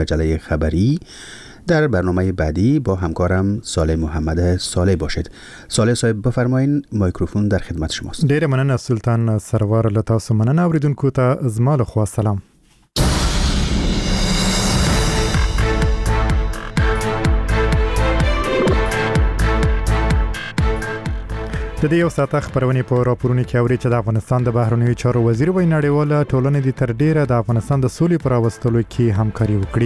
مجله خبری در برنامه بعدی با همکارم صالح محمد صالح باشید. صالح صاحب بفرمایین، میکروفون در خدمت شماست. ډیره مننه سلطان سرور، له تاسو مننه. اوریدونکو ته زما له خوا سلام. د دې یو ساعته خبرونه په راپورونو کې اوري چې د افغانستان د بهرنیو چارو وزیر وایي نړیواله ټولنه د تر ډیره د افغانستان د سولې پر راوستلو کې همکاري وکړي.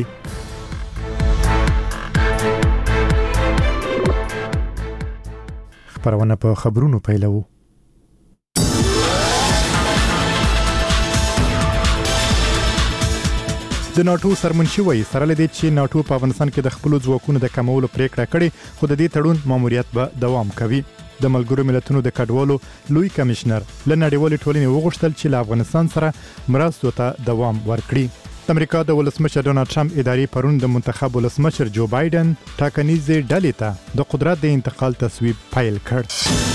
خبرونه په خبرونو پیلوو. د ناتو سرمنشي وایي سره لدې چې ناتو په افغانستان کې د خپل ځواکونو د کمولو پریکړه کړې، خو د دې تړون ماموریت به دوام کوي. د ملګرو ملتونو د کډوالو لوی کمشنر له نړیوالې ټولنې وغوښتل چې له افغانستان سره مرستو ته دوام ورکړي. د امریکا د ولسمشر ډونالد ټرمپ اداري پرون د منتخب ولسمشر جو بایدن ټاکنیزې ډلې ته د قدرت د انتقال تصویب پیل کړ.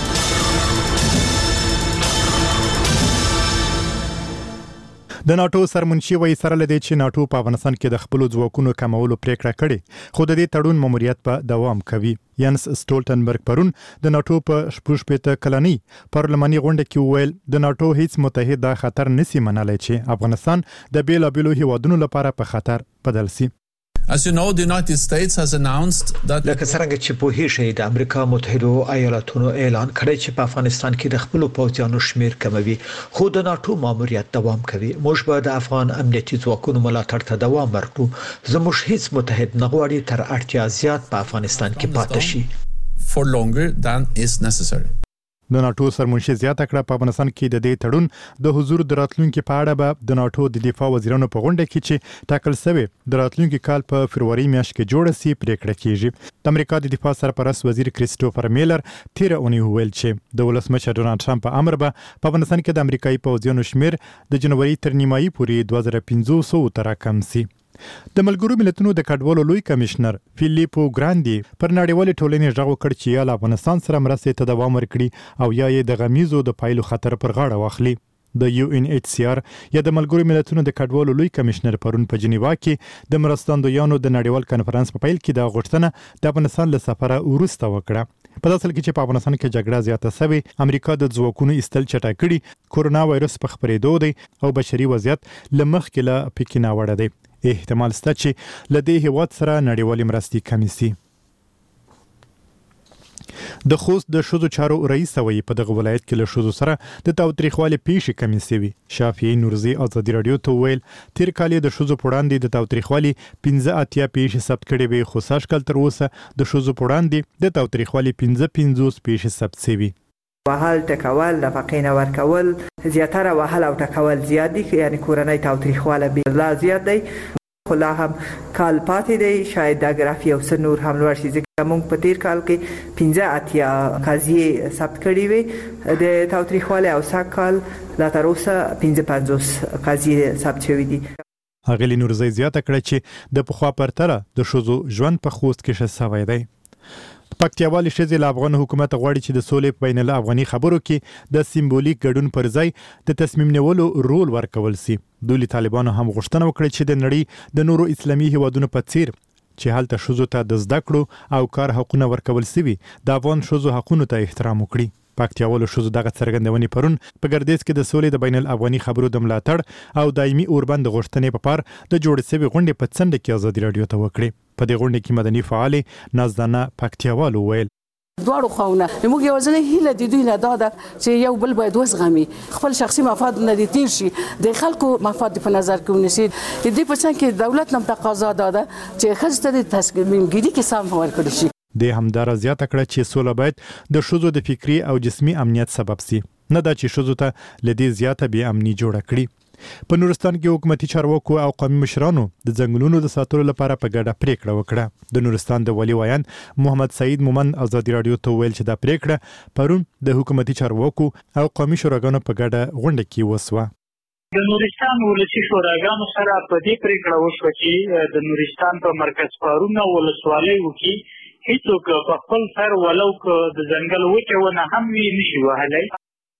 د ناتو سرمنشي وایي سره لدې چې ناتو په افغانستان کې د خپل ځواکونو کمولو پریکړه کړې، خو د دې تړون ماموریت به دوام کوي. ینس سټولټنبرګ پرون د ناتو په 16 کلنۍ پارلماني غونډه کې وویل د ناتو هیڅ متحد دا خطر نسی منلای چې افغانستان د بیلابیلو هیوادونو لپاره په خطر بدل سي. As you know, the United States has announced that لکه څنګه چې په هیڅ د امریکا متحده ایالاتونو اعلان کړی چې په افغانستان کې د خپل پوځیانو شمیر کموي، خو د ناتو ماموریت دوام کوي. موږ به د افغان امنیتي ځواکونو ملاتړ ته دوام ورکړو. زموږ هیڅ متحد نه غواړي تر اړتیا زیات په افغانستان کې پاتې شي for longer than is necessary. د ناتو سرمنشي زیاته کړه په افغانستان کې د دې تړون د حضور د راتلونکو په اړه به د ناتو د دفاع وزیرانو په غونډه کې چې ټاکل شوی د راتلونکو کال په فروری میاشت کې جوړ سي پریکړه کیږي. د امریکا د دفاع سرپرست وزیر کریسټوفر میلر تیر اونۍ ویل چې د ولسمشر ډونالد ټرمپ په امر به په افغانستان کې د امریکایي پوځیانو شمیر د جنوري تر نیمایي پورې 2500 ته راکم سي. د ملګرو ملتونو د کډوالو لوی کمشنر فیلیپو ګراندي پر نړیوالې ټولنې غږ وکړ چې یا له افغانستان سره مرستې ته دوام ورکړي او یا یې د غمیزو د پایلو خطر پر غاړه واخلي. د UNHCR یا د ملګرو ملتونو د کډوالو لوی کمشنر پرون په جنیوا کې د مرستندویانو د نړیوال کانفرنس په پیل کې د غوښتنه د افغانستان له سفره وروسته وکړه. په داسې کې چې په افغانستان کې جګړه زیاته شوې، امریکا د ځواکونو ایستل چټک کړي، کورونا وایرس په خپرېدو دی او بشري وضعیت له مخکې له پکې ناوړه دی. احتمال شته چې له دې هیواد سره نړیوالې مرستې کمې سي. د خوست د ښځو چارو رئیس وایي په دغه ولایت کې له ښځو سره د تاوتریخوالي پیښې کمې سوي. شافعي نورزي ازادي رادیو ته ویل تیر کال د ښځو په وړاندې د تاوتریخوالي 15 پیښې ثبت کړې وي، خو سږ کال تر اوسه د ښځو په وړاندې د تاوتریخوالي 55 پیښې ثبت سوي. وهل ټکول، نفقې نه ورکول، زیاتره وهل او ټکول زیات دي، یعنی کورنۍ تاوتریخواله به لا زیات دی. خو لا هم کال پاتې دی، شاید د ګرافي او سنور هم لوړ شي، ځکه موږ په تیر کال کې 15 قضیې ثبت کړې وي د تاوتریخواله او سږ کال لا تر اوسه 55 قضیې ثبت شوي دي. اغلی نورزی زیاته کړه چې د پخوا پرتله د ښځو ژوند په خوست کې ښه سوی دی. پکتیاوالي ښځې له افغان حکومت غواړي چې د سولې په بین الافغاني خبرو کې د سیمبولیک ګډون پر ځای د تصمیم نیولو رول ورکول سي. دوی طالبانو هم غوښتنه وکړه چې د نړۍ د نورو اسلامي هیوادونو په څیر چې هلته ښځو ته د زده کړو او کار حقونه ورکول سوي، د افغان ښځو حقونو ته احترام وکړي. پکتیاوالو ښځو دغه څرګندونې پرون په ګردیز کې د سولې د بین الافغاني خبرو د ملاتړ او دایمي اوربند غوښتنې په پار د جوړ شوي غونډې په څنډه کې ازادي رادیو ته وکړي. په دې غونډه کې مدني فعال نازدانه پکتیاوالو ویل دواړو خواونه موږ یوازینۍ هیله د دوی نه دا ده چې یو بل باید وزغمي، خپل شخصي مفاد نه دي تیر شي، د خلکو مفاد په نظر کې ونیسي. د دې په څنګ کې دولت هم تقاضا ده چې ښځو ته د تصمیمګیري کې سهم ورکړي شي. د همدارا زیاته کړه چې سوله باید د ښځو د فکری او جسمي امنیت سبب سي، نه دا چې ښځو ته لدې زیاته بې امني جوړه کړي. په نورستان کې حکومتي چارواکو او قومي مشرانو د ځنګلونو د ساتلو لپاره په ګډه پریکړه وکړه. د نورستان د ولي وایان محمد سعید مومند ازادي رادیو ته ویل چې دا پریکړه پرون د حکومتي چارواکو او قومي شوراګانو په ګډه غونډه کې وسوه. د نورستان ولسی شوراګانو سره په دې پریکړه وشوه چې د نورستان په مرکز پارونه ولسوالۍ وکي هیڅوک په خپل سر ولو که د ځنګل وچه ونه هم وي نشي وهلی.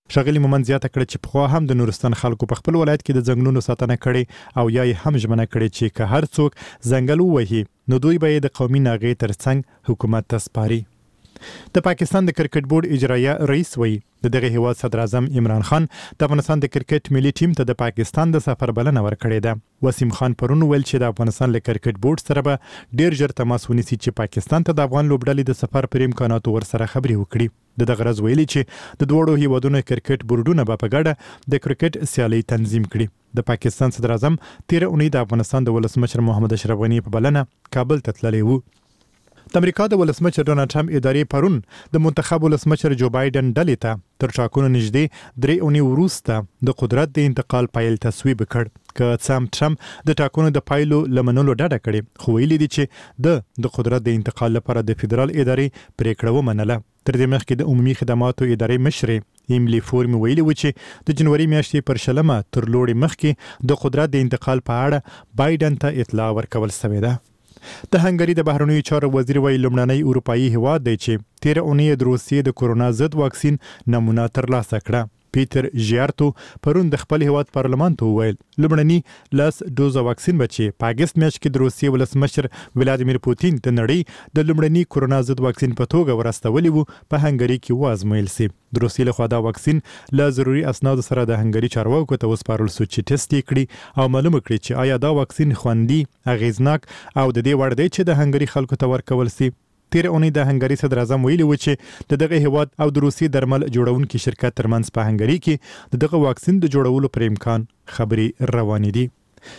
ښاغلي مومند زیاته کړه چې پخوا هم د نورستان خلکو په خپل ولایت کې د ځنګلونو ساتنه کړې او یا یې هم ژمنه کړې چې که هر څوک ځنګل ووهي نو دوی به یې د قومي ناغې ترڅنګ حکومت ته سپاري. د پاکستان د کرکټ بورډ اجرایه رئیس وایي د دغه هیواد صدر اعظم عمران خان د افغانستان د کرکټ ملي ټیم ته د پاکستان د سفر بلنه ورکړې ده. وسیم خان پرون ویل چې د افغانستان له کرکټ بورډ سره به ډیر ژر تماس ونیسي چې پاکستان ته د افغان لوبډلې د سفر پر امکاناتو ورسره خبرې وکړي. د دغه غرض ویلي چې د دوړو هیوادونو کرکټ بورډونه به په ګډه د کرکټ سیالي تنظیم کړي. د پاکستان صدر اعظم 13 اونۍ د افغانستان د ولسمشر محمد اشرف غني په بلنه کابل ته تللی و. د امریکا د ولسمشر ډونالد ټرمپ ادارې پرون د منتخب ولسمشر جو بایدن ډلې ته تر ټاکنو نږدې 3 اونۍ وروسته د قدرت د انتقال پایل تصویب کړ. که سام ټرمپ د ټاکنو د پایلو لمنلو ډډه کړې خو ویلي دي چې د قدرت د انتقال لپاره د فدرال ادارې پریکړه ومنله. تر دې مخکې د عمومي خدماتو ادارې مشرې ایملی فورم ویلي و چې د جنوري میاشتې پر 20 تر لوړې مخکې د قدرت د انتقال په اړه بایدن ته اطلاع ورکول شوې ده. د هنګري د بهرنیو چارو وزیر وایي لومړنی اروپایي هیواد دی چې 13 اونۍ د روسیې د کورونا ضد واکسین نمونه ترلاسه کړه. پیټر ژیارتو پرون د خپل هیواد پارلمان ته وویل لومړنی لاس ډوز واکسین به چې په اګست میاشت کې د روسیې ولسمشر ولادیمیر پوتین د نړۍ د لومړني کورونا ضد واکسین په توګه ورستولی وو په هنګري کې وازمویل سي. د روسیې لخوا دا واکسین له ضروري اسنادو سره د هنګري چارواکو ته وسپارل شو چې ټیسټ یې کړي او معلومه کړي چې آیا دا واکسین خوندي، اغیزناک او د دې وړ دی چې د هنګري خلکو ته ورکول سي. 13 اونۍ د هنګري صدر اعظم ویلي و چې د دغه هیواد او د روسي درمل جوړونکي شرکت ترمنځ په هنګري کې د دغه واکسین د جوړولو پر امکان خبرې روانې دي.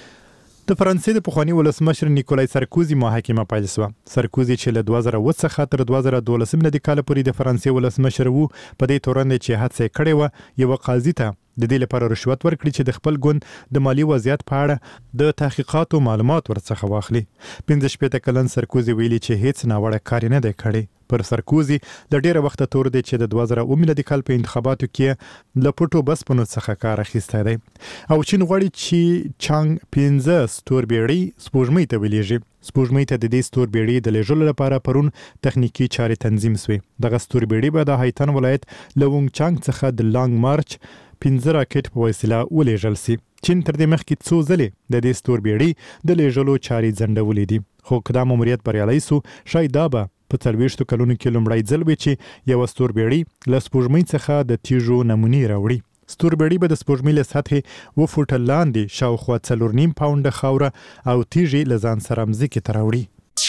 د فرانسې د پخوانی ولسمشر نیکولای سرکوزي محاکمه پیل شوه. سرکوزي چې له 2008 څخه تر 2012 ملي کال پورې د فرانسې ولسمشر وو په دې تورن چې هڅه کړې و یو قاضي ته د دې لپاره رشوت ورکړي چې د خپل ګوند د مالی وضعیت په اړه د تحقیقاتو معلومات ورڅخه واخلي. 15 کلن سرکوزي ویلي چې هیڅ ناوړه کار نه دی کړی. پر سرکوزي د ډیره وخت تور دی چې د 2009 ملي کال په انتخاباتو کې ل پټو بسپنو څخه کار اخیستی دی او چین غواړي چې چانګ 15 ستوربېړۍ سپوږمۍ ته ولیږي. سپوږمۍ ته د دې ستوربېړۍ د لیږلو لپاره پرون تخنیکی چارې تنظیم شوې. دغه ستوربېړۍ به د هایتن ولایت له وونګ چانګ څخه د لانګ مارچ 15 راکټ په وسیله ولیږل سي. چین تر دې مخکې څو ځلې د دې ستوربېړۍ د لیږلو چارې ځنډولې دي خو که دا ماموریت بریالی سو شاید دا به په 40 کلونو کې لومړی ځل وي چې یو ستوربېړۍ له سپوږمۍ څخه د تیږو نمونې راوړي. ستوربېړۍ به د سپوږمۍ له سطحې 2 فوټه لاندې شاوخوا 4.5 پاونډه خاوره او تیږې له ځان سره مځکې ته راوړي.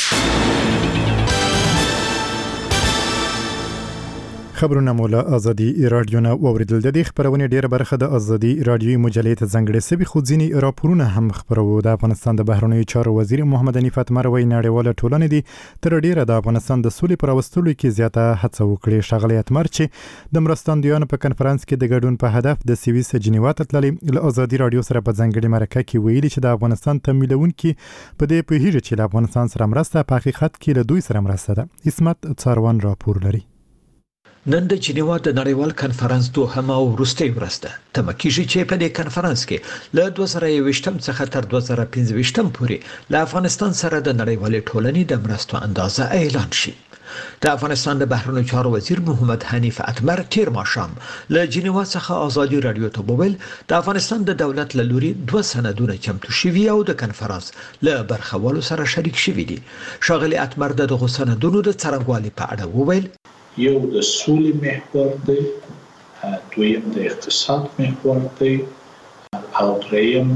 خبرونه مو له ازادي رادیو نه واوریدل. د دې خبرونه ډیره برخه د ازادي رادیوي مجلې ته ځانګړې سوي خو ځینې راپورونه هم خبرو. د افغانستان د بهرنیو چارو وزیر محمد حنیف اتمر وایي نړیواله ټولنه دي تر ډیره د افغانستان د سولې پر راوستلو کې زیاته هڅه وکړي. ښاغلی اتمر چې د مرستندویانو په کنفرانس کې د ګډون په هدف د سویس جنیوا ته تللی له ازادي رادیو سره په ځانګړې مرکه کې ویلي چې د افغانستان تمویلونکي په دې پوهیږي چې د افغانستان سره مرسته په حقیقت کې له دوی سره مرسته ده. اسمت څاروان راپور لري. نن د جنیوا د نړیوال کنفرانس دوهمه او وروستۍ ورځ ده. تمه کیږي چې په دې کنفرانس کې له 2021 څخه تر 2025 پورې له افغانستان سره د نړیوالې ټولنې د مرستو اندازه اعلان شي. د افغانستان د بهرنیو چارو وزیر محمد حنیف اتمر تیر ماښام له جنیوا څخه ازادي رادیو ته وویل د افغانستان د دولت له لوري 2 سندونه چمتو شوي او د کنفرانس له برخوالو سره شریک شوي دي. ښاغلی اتمر دغه سندونو د څرنګوالي په اړه وویل یو د سولې محور دی، دویم د اقتصاد محور دی او دریم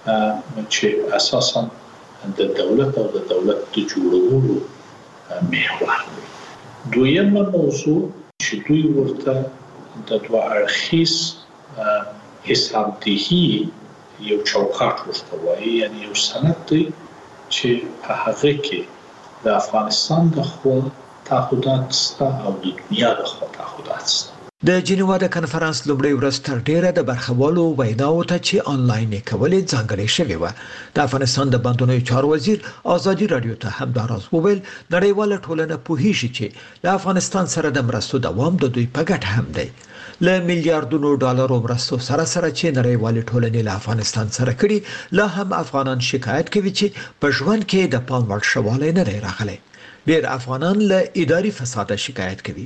چې اساسا د دولت او د دولت د جوړولو محور دی. دویمه موضوع چې دوی ورته د دوه اړخیز حسابدهي یو چوکاټ ورته وایي، یعنی یو سند دی چې په هغه کې د افغانستان د خوا تعهدات ستا او د دنیا د خوا تعهدات ستا. د جنیوا د کنفرانس لومړۍ ورځ تر ډیره د برخوالو ویناو ته چې آنلاین کولې ځانګړې شوې وه. د افغانستان د بندونو چارو وزیر ازادي رادیو ته هم دا راز وویل نړیواله ټولنه پوهیږي چې له افغانستان سره د مرستو دوام د دوی په ګټه هم دی. له میلیارډونو ډالرو مرستو سره چې نړیوالې ټولنې له افغانستان سره کړي لا هم افغانان شکایت کوي چې په ژوند کې د پام وړ شوالی نه دی راغلی. ډېر افغانان له اداري فساد شکایت کوي.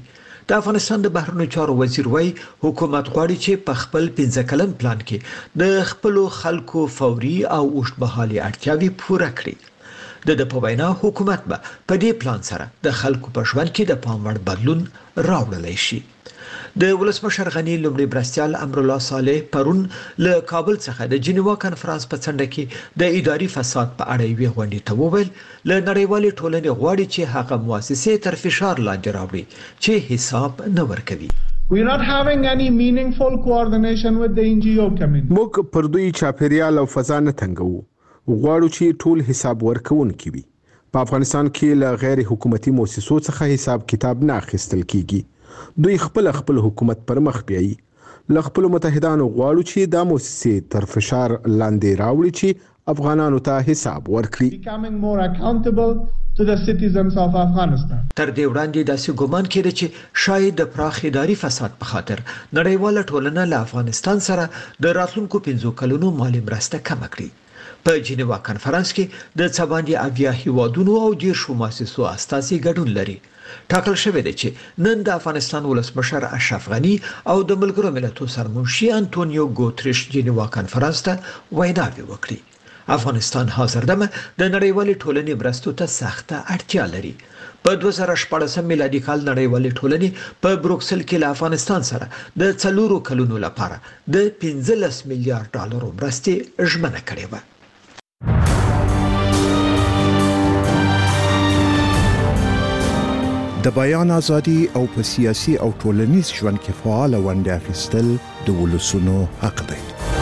د افغانستان د بهرنیو چارو وزیر وایي حکومت غواړي چې په خپل 15 کلن پلان کې د خپل خلکو فوري او اوږدمهالي اړتیاوې پوره کړي. د په وینا حکومت به په دې پلان سره د خلکو په ژوند کې د پام وړ بدلون راوړلی شي. د ولسمشر غنی لومړي مرستیال امرالله صالح پرون له کابل څخه د جنیوا کانفرنس په څنډه کې د اداري فساد په اړه یوې غونډې ته وویل له نړیوالې ټولنې غواړي چې هغه مؤسسې تر فشار لاندې راوړي چې حساب نه ورکوي. We are not having any meaningful coordination with the NGO community. موږ پر دوی چاپیریال او فضا نه تنګو. غواړو چې ټول حساب ورکوونکي وي. په افغانستان کې له غیر حکومتي مؤسسو څخه حساب کتاب نه اخیستل کیږي. دوی خپل حکومت پر مخ بیایي. له خپل متحدانو غواړو چې دا مؤسسې تر فشار لاندې راوړي چې افغانانو ته حساب ورکړي. Becoming more accountable to the citizens of Afghanistan. تر دې وړاندې داسې ګومان کېده چې شاید د پراخ اداري فساد په خاطر نړیواله ټولنه له افغانستان سره د راتلونکو 15 کلونو مالي مرسته کم کړي. په جنیوا کانفرنس کې د څباندې اویا هیوادونو او 10 مؤسسو استازي ګډون لري. ټاکل شوی دی چې نن د افغانستان ولسمشر اشرف غنی او د ملګرو ملتونو سرمنشي انټونیو ګوتریش جنیوا کانفرنس ته ویناوې وکړي. افغانستان حاضر دمه د نړیوالې ټولنې مرستو ته سخته اړتیا لري. په 2014 میلادي کال نړیوالې ټولنې په بروکسل کې له افغانستان سره د 4 کلونو لپاره د 15 میلیارډ ډالرو مرستې ژمنه کړې و. د بیان ازادي او په سیاسي او ټولنیز ژوند کې فعال ونډه اخیستل د ولسونو حق دی.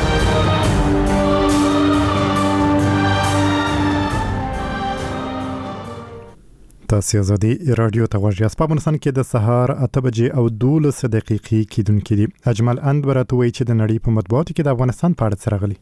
تاسو ازادي رادیو ته غوږ یاست. په افغانستان کې د سهار 8 بجې او 12 دقیقې کېدونکې دي. اجمل اند برته وایي چې د نړۍ په مطبوعاتو کې د افغانستان په اړه څه راغلي.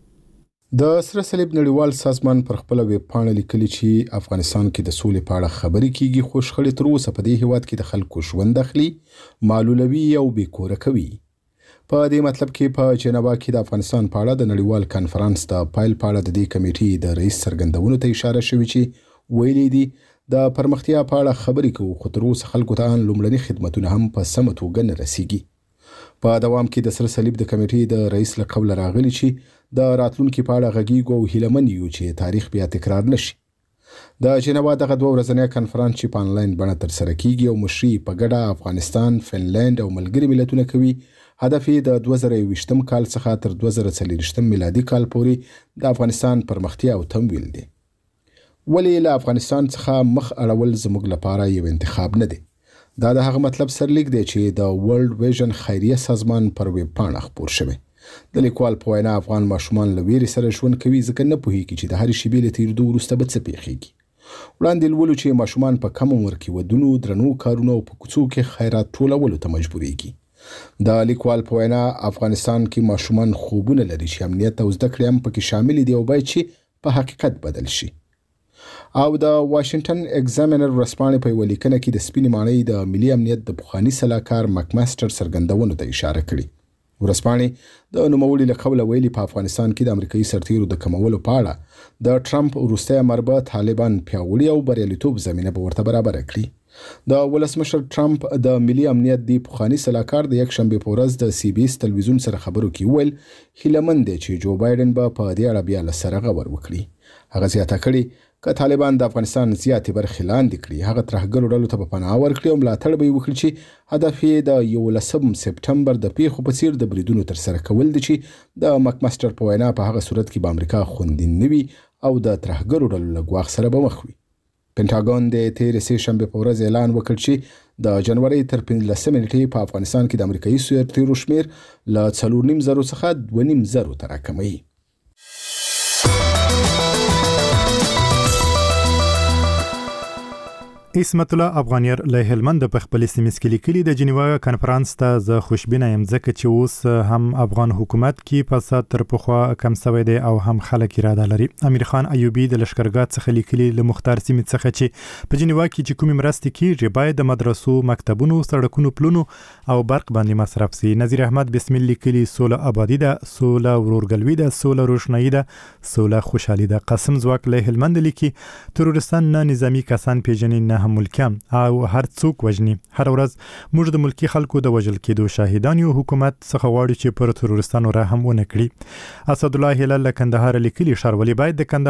د سره صلیب نړیوال سازمان پر خپل ویب پاڼه لیکلي چې افغانستان کې د سولې په اړه خبرې کیږي، خو شخړې تر اوسه په دې هیواد کې د خلکو ژوند اخلي، معلولوي او بیکوره کوي. په دې مطلب کې په جنیوا کې د افغانستان په اړه د نړیوال کانفرنس د پایل په اړه د دې کمیټې د رئیس څرګندونو ته اشاره شوې چې ویلي دي د پرمختیا په اړه خبرې کوو، خو تر اوسه خلکو ته لومړني خدماتونه هم په سمه توګه نه رسیږي. په دوام کې د سره صلیب د کمیټې د رئیس له قوله راغلي چې د راتلونکي په اړه غږیږو او هیلهمن یو چې تاریخ بیا تکرار نشي. د جنیوا دغه 2 ورځنی کانفرنس چې په انلاین بڼه تر سره کیږي او مشري په ګډه افغانستان، فنلند او ملګري ملتونه کوي، هدف یې د 2020 کال څخه تر 2040 میلادي کال پورې د افغانستان پرمختیا او تمویل دی. ولې له افغانستان څخه مخ اړول زموږ لپاره یو انتخاب نه دی. دا د هغه مطلب سرلیک دی چې د ورلد ویژن خیریه سازمان پر ویب پاڼه خپور شوی. د لیکوال په وینا افغان ماشومان له ویرې سره ژوند کوي ځکه نه پوهیږي چې د هرې شیبې له تېرېدو وروسته به څه پیښیږي. وړاندې لولو چې ماشومان په کم عمر کې ودونو، درنو کارونو او په کوڅو کې خیرات ټولولو ته مجبوریږي. د لیکوال په وینا افغانستان کې ماشومان خوبونه لري چې امنیت او زده کړې هم پکې شامل دي او باید چې په حقیقت بدل شي. او د واشنگټن ایگزامینر ورځپاڼې په یوه لیکنه کې د سپینې ماڼۍ د ملي امنیت د پخواني سلاکار مکماستر څرګندونو ته اشاره کړې. ورځپاڼې د نوموړي له قوله ویلي په افغانستان کې د امریکایي سرتیرو د کمولو په اړه د ټرمپ وروستی امر به طالبان پیاوړي او بریالیتوب زمینه به ورته برابره کړي. د ولسمشر ټرمپ د ملي امنیت د پخواني سلاکار د یکشنبې په ورځ د سی بي اس تلویزیون سره خبرو کې ویل هیلهمن دی چې جو بایدن به په دې اړه بیا له سره غور وکړي. هغه زیاته کړي که طالبان د افغانستان زیاتې برخې لاندې کړي، هغه ترهګرو ډلو ته به پناه ورکړي او ملاتړ به یې وکړي چې هدف یې د 11 سپټمبر د پیښو په څیر د بریدونو ترسره کول دي چې د مکماستر په وینا په هغه صورت کې به امریکا خوندي نه وي او د ترهګرو ډلو له ګواښ سره به مخ وي. پینټاګون د تېرې سې شنبې په ورځ اعلان وکړ چې د جنوري تر 15 نیټې په افغانستان کې د امریکایي سرتیرو شمیر له 4.5 څخه 2.5 ته راکموي. اسمت الله افغانیر له هلمند په خپل سیمه کې لیکلي د جنیوا کانفرنس ته زه خوشبینه یم ځکه چې اوس هم افغان حکومت کې فساد تر پخوا کم شوی دی او هم خلک اراده لري. امیر خان ایوبی د لشکرګاه څخه لیکلي له مختار سیمه څخه چې په جنیوا کې چې کومې مرستې کیږي باید د مدرسو، مکتبونو، سړکونو، پلونو او برق باندې مصرف شي. نذیر احمد بسم الله لیکلي سوله آبادی ده، سوله ورورګلوي ده، سوله روشنايي ده، سوله خوشحالي ده. قاسم زواک له هلمند لیکي تروریستان نه نظامی کسان پیژنې نه هم ملکیان او هر څوک وژني. هر ورځ موږ د ملکی خلکو د وژل کېدو شاهدان یو. حکومت څخه غواړي چې پر ترورستانو رحم ونه کړي. اسد الله هلال له کندهار لیکلي ښاروالي باید د